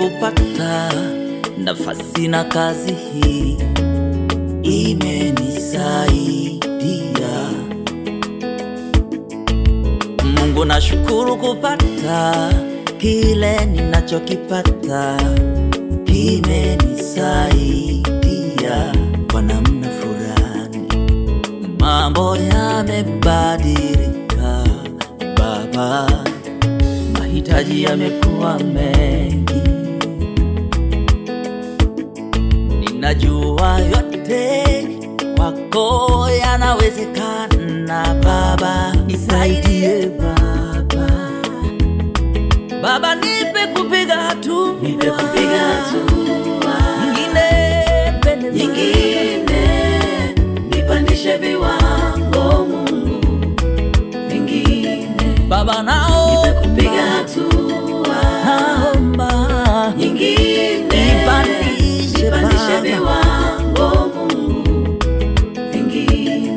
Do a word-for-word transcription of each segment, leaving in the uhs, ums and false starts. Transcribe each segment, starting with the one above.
kupata nafasi na kazi hii imenisaidia. Mungu nashukuru kupata kile ninachokipata kimenisaidia kwa namna fulani. Mambo yamebadilika Baba, mahitaji yamekuwa mengi. Ninajua yote kwako yanawezekana Baba, nisaidie Baba. Baba nipe kupiga hatua, nipe kupiga hatua nyingine mbele nyingine, nipandishe viwango Mungu vingine. Baba nao nipe kupiga hatua naomba nyingine, nipandishe nipandishe viwango Mungu vingine.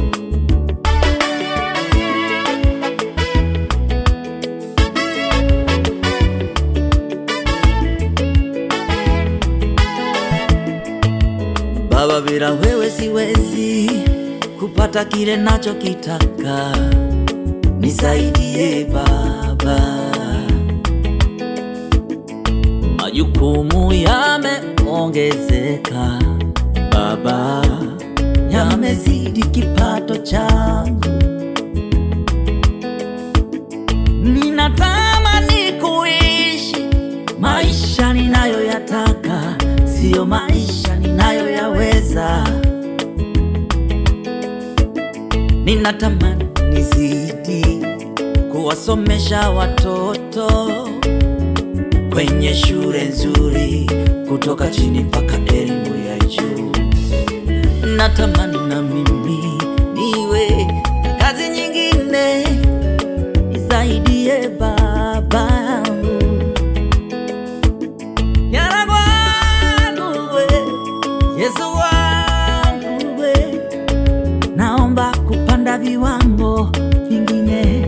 Baba, bila wewe siwezi kupata kile nachokitaka, nisaidie Baba. Majukumu yameongezeka Baba, yamezidi kipato changu. Ninatamani kuishi maisha ninayoyataka, sio maisha ninayoyaweza. Ninatamani nizidi kuwasomesha watoto kwenye shule nzuri, kutoka chini mpaka elimu ya juu. Natamani na mimi niwe na kazi nyingine, nisaidie Baba. Yana wangu we, Yesu wangu we, naomba kupanda viwango vingine.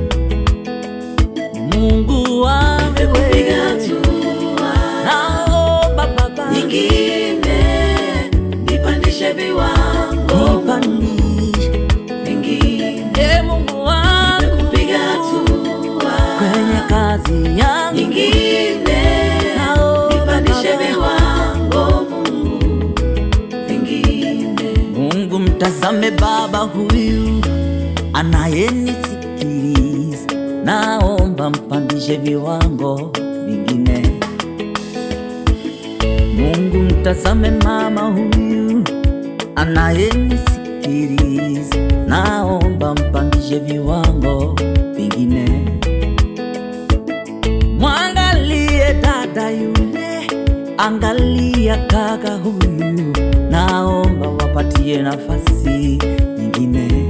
Mungu wangu we, naomba Baba nyingine, nipandishe viwango nipandishe vingine. e Mungu wangu, Kupiga hatua kwenye kazi yangu nyingine, nipandishe viwango Mungu vingine. Mungu mtazame baba huyu anayenisikiliza, naomba mpandishe viwango vingine. Mungu mtazame mama huyu anayenisikiliza, naomba mpandishe viwango vingine. Mwangalie dada yule, angalia kaka huyu, naomba wapatie nafasi nyingine.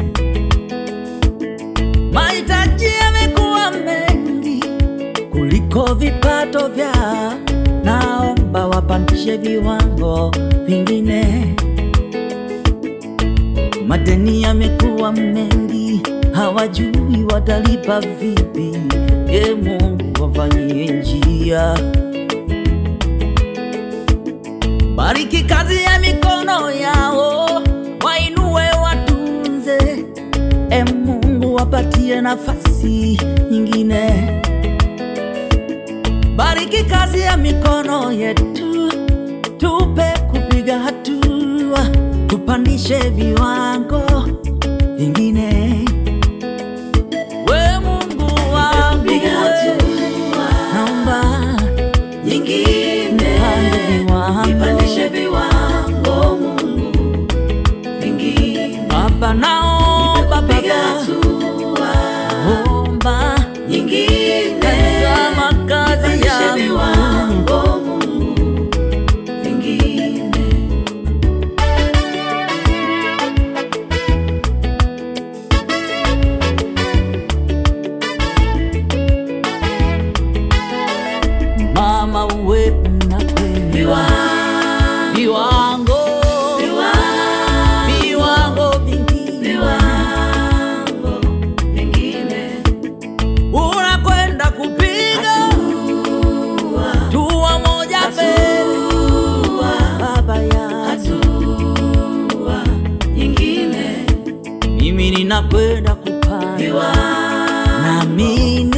Mahitaji yamekuwa mengi kuliko vipato vyao, naomba wapandishe viwango vingine. Madeni yamekuwa mengi, hawajui watalipa vipi. E Mungu wafanyie njia, bariki kazi ya mikono yao, wainue watunze. E Mungu wapatie nafasi nyingine, bariki kazi ya mikono yetu, tupe kupiga hatua, tupandishe viwango vingine. We Mungu wangu we, naomba nyingine, nipandishe viwango Mungu vingine. Baba naomba kupiga Baba, hatua omba nyingine, tazama kazi nipandishe yangu viwango Mungu vingine. ninakwenda kupanda viwango, nami